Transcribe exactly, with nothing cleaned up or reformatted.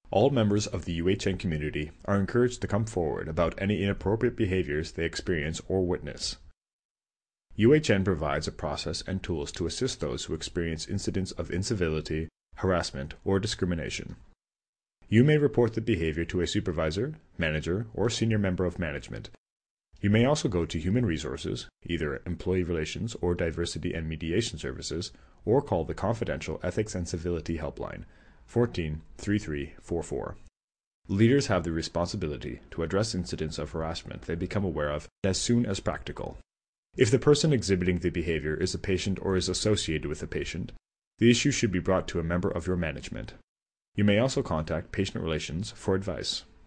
All members of the U H N community are encouraged to come forward about any inappropriate behaviors they experience or witness. U H N provides a process and tools to assist those who experience incidents of incivility, harassment, or discrimination. You may report the behavior to a supervisor, manager, or senior member of management. You may also go to Human Resources, either Employee Relations or Diversity and Mediation Services, or call the confidential Ethics and Civility Helpline, fourteen thirty-three forty-four. Leaders have the responsibility to address incidents of harassment they become aware of as soon as practical. If the person exhibiting the behavior is a patient or is associated with a patient, the issue should be brought to a member of your management. You may also contact Patient Relations for advice.